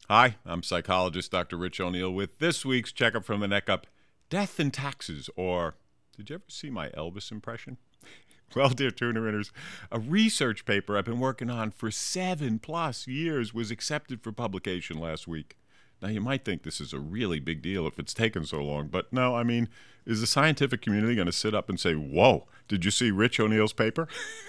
Hi, I'm psychologist Dr. Rich O'Neill with this week's Checkup from the Neck Up, Death and Taxes, or did you ever see my Elvis impression? Well, dear tuna inners, a research paper I've been working on for 7+ years was accepted for publication last week. Now, you might think this is a really big deal if it's taken so long, but no, I mean, is the scientific community going to sit up and say, whoa, did you see Rich O'Neill's paper?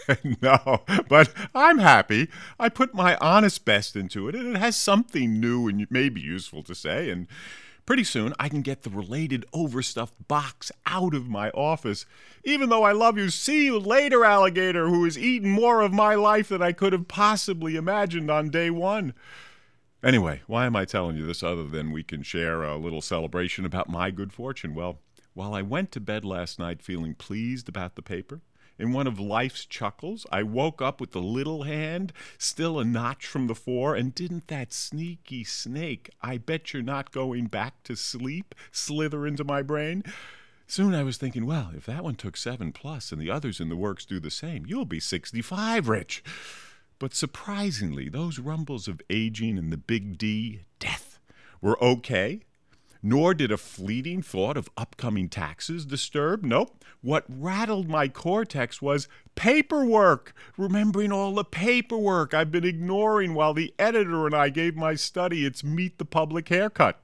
No, but I'm happy. I put my honest best into it, and it has something new and maybe useful to say, and pretty soon I can get the related overstuffed box out of my office. Even though I love you, see you later, alligator, who has eaten more of my life than I could have possibly imagined on day one. Anyway, why am I telling you this other than we can share a little celebration about my good fortune? Well, while I went to bed last night feeling pleased about the paper, in one of life's chuckles, I woke up with the little hand still a notch from the four, and didn't that sneaky snake, I bet you're not going back to sleep, slither into my brain? Soon I was thinking, well, if that one took 7+ and the others in the works do the same, you'll be 65, Rich. But surprisingly, those rumbles of aging and the big D, death, were okay. Nor did a fleeting thought of upcoming taxes disturb. Nope. What rattled my cortex was paperwork, remembering all the paperwork I've been ignoring while the editor and I gave my study its Meet the Public haircut.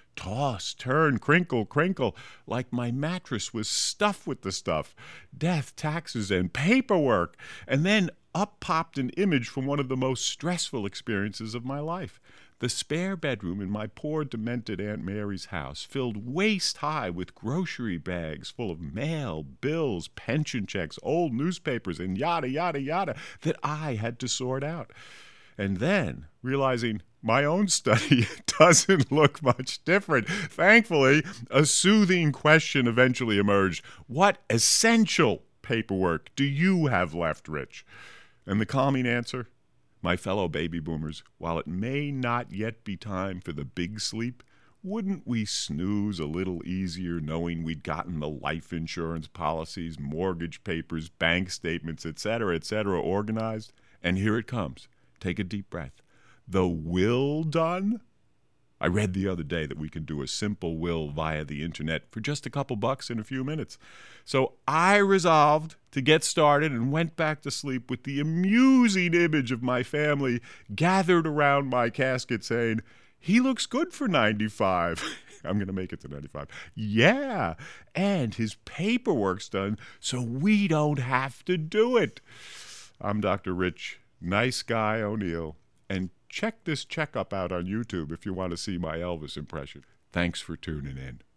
Toss, turn, crinkle, crinkle, like my mattress was stuffed with the stuff. Death, taxes, and paperwork. And then up popped an image from one of the most stressful experiences of my life. The spare bedroom in my poor, demented Aunt Mary's house, filled waist-high with grocery bags full of mail, bills, pension checks, old newspapers, and yada, yada, yada, that I had to sort out. And then, realizing my own study doesn't look much different, thankfully, a soothing question eventually emerged. What essential paperwork do you have left, Rich? And the calming answer? My fellow baby boomers, while it may not yet be time for the big sleep, wouldn't we snooze a little easier knowing we'd gotten the life insurance policies, mortgage papers, bank statements, etc., organized? And here it comes. Take a deep breath. The will done? I read the other day that we can do a simple will via the internet for just a couple bucks in a few minutes. So I resolved to get started and went back to sleep with the amusing image of my family gathered around my casket saying, he looks good for 95. I'm going to make it to 95. Yeah, and his paperwork's done, so we don't have to do it. I'm Dr. Rich, nice guy O'Neill, and check this checkup out on YouTube if you want to see my Elvis impression. Thanks for tuning in.